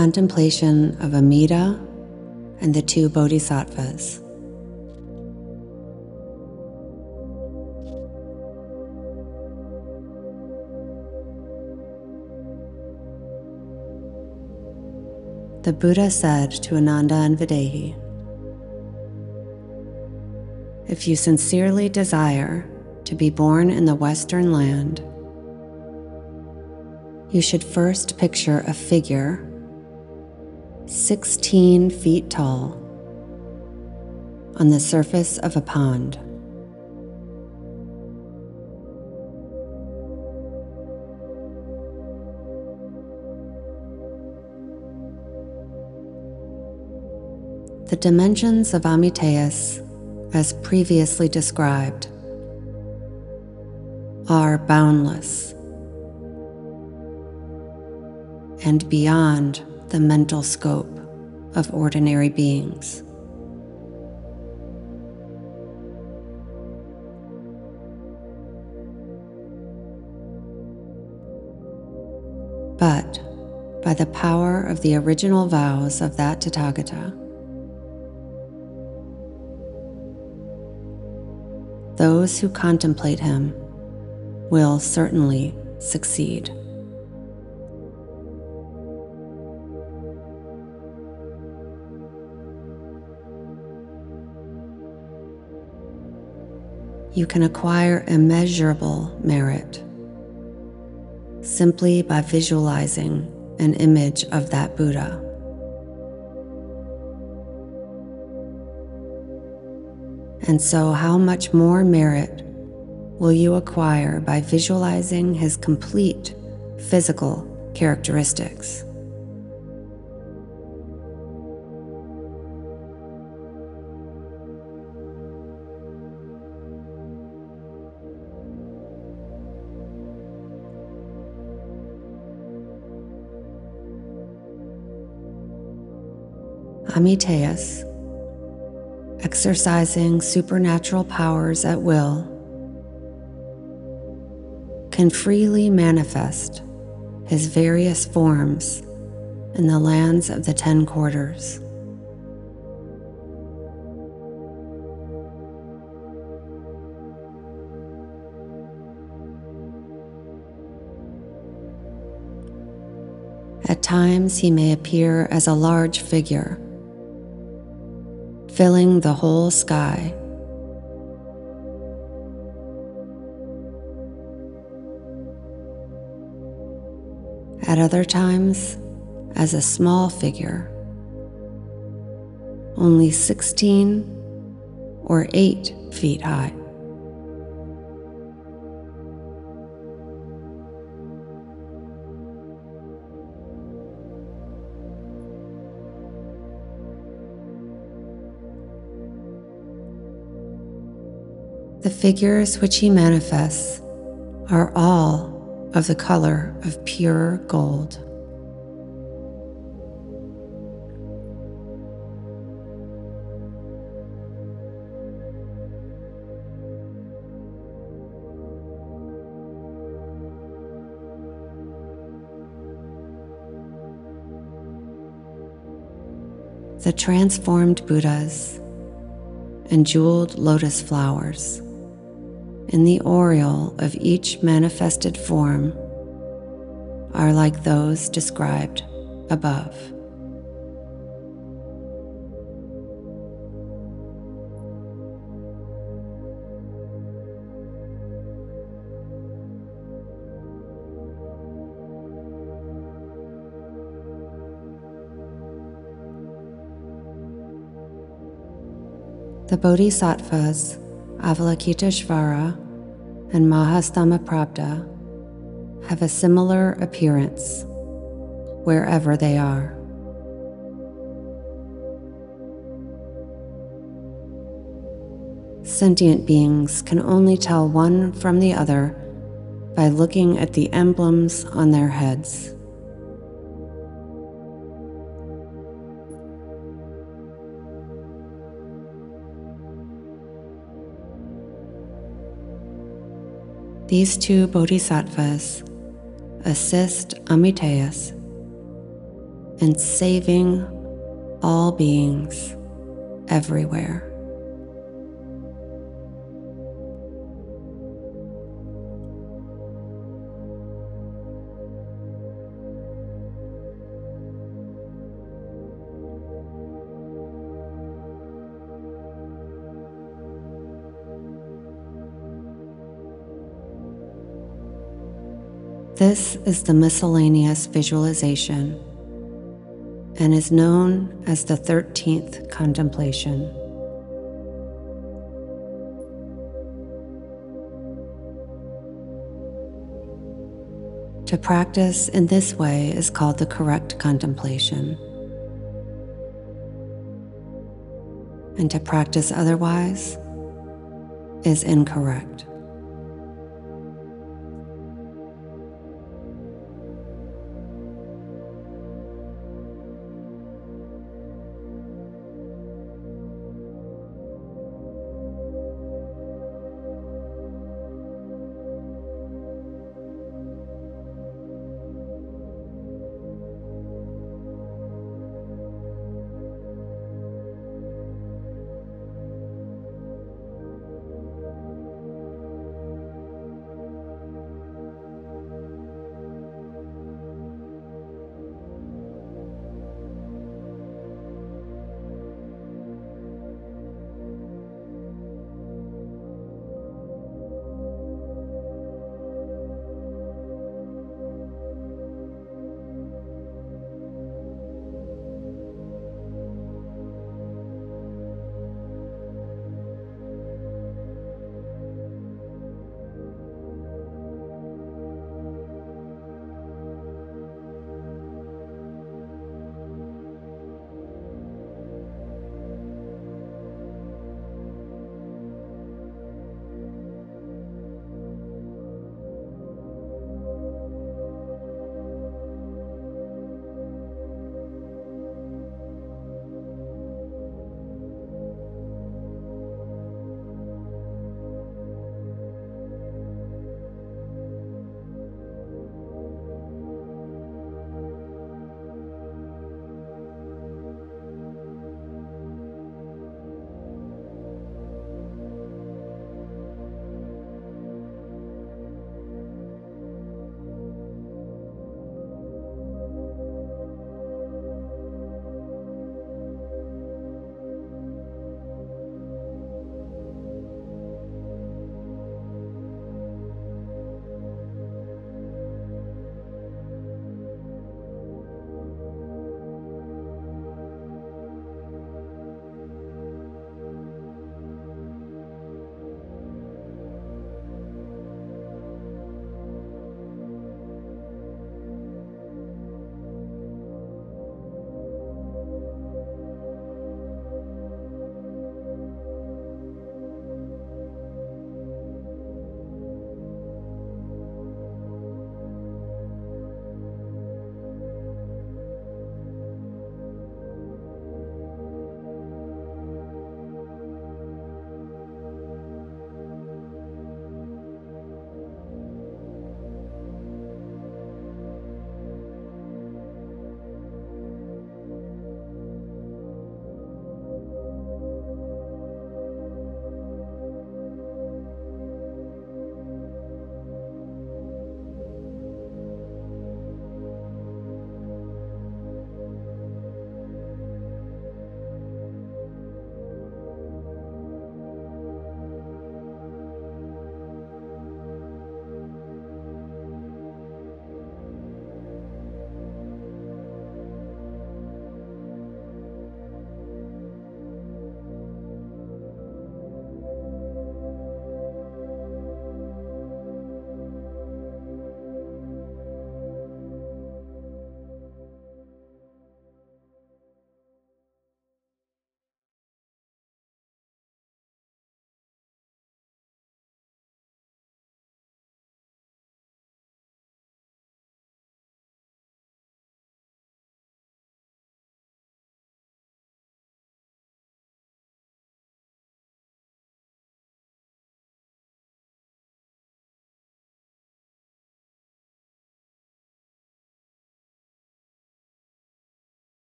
contemplation of Amida and the two bodhisattvas. The Buddha said to Ananda and Videhi, "If you sincerely desire to be born in the Western land, you should first picture a figure 16 feet tall on the surface of a pond. The dimensions of Amitayus, as previously described, are boundless and beyond the mental scope of ordinary beings. But by the power of the original vows of that Tathagata, those who contemplate him will certainly succeed. You can acquire immeasurable merit simply by visualizing an image of that Buddha. And so, how much more merit will you acquire by visualizing his complete physical characteristics? Amitayus, exercising supernatural powers at will, can freely manifest his various forms in the lands of the 10 quarters. At times he may appear as a large figure, filling the whole sky. At other times, as a small figure, only 16 or 8 feet high. The figures which he manifests are all of the color of pure gold. The transformed Buddhas and jeweled lotus flowers in the aureole of each manifested form are like those described above. The Bodhisattvas Avalokiteshvara and Mahastamaprabda have a similar appearance wherever they are. Sentient beings can only tell one from the other by looking at the emblems on their heads. These two bodhisattvas assist Amitayus and saving all beings everywhere. This is the miscellaneous visualization and is known as the 13th contemplation. To practice in this way is called the correct contemplation, and to practice otherwise is incorrect.